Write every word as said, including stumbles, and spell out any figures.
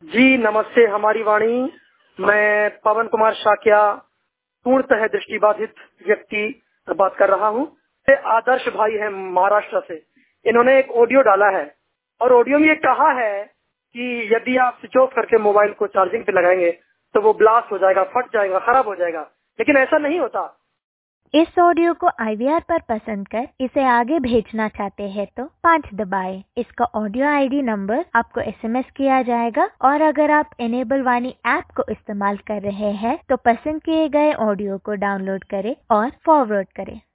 जी नमस्ते। हमारी वाणी, मैं पवन कुमार शाक्या, पूर्णतः दृष्टिबाधित व्यक्ति बात कर रहा हूँ। ये आदर्श भाई है महाराष्ट्र से। इन्होंने एक ऑडियो डाला है और ऑडियो में ये कहा है कि यदि आप स्विच ऑफ करके मोबाइल को चार्जिंग पे लगाएंगे तो वो ब्लास्ट हो जाएगा, फट जाएगा, खराब हो जाएगा। लेकिन ऐसा नहीं होता। इस ऑडियो को आई वी आर पर पसंद कर इसे आगे भेजना चाहते हैं तो पाँच दबाएं। इसका ऑडियो आई डी नंबर आपको एस एम एस किया जाएगा और अगर आप एनेबल वाणी ऐप को इस्तेमाल कर रहे हैं तो पसंद किए गए ऑडियो को डाउनलोड करें और फॉरवर्ड करें।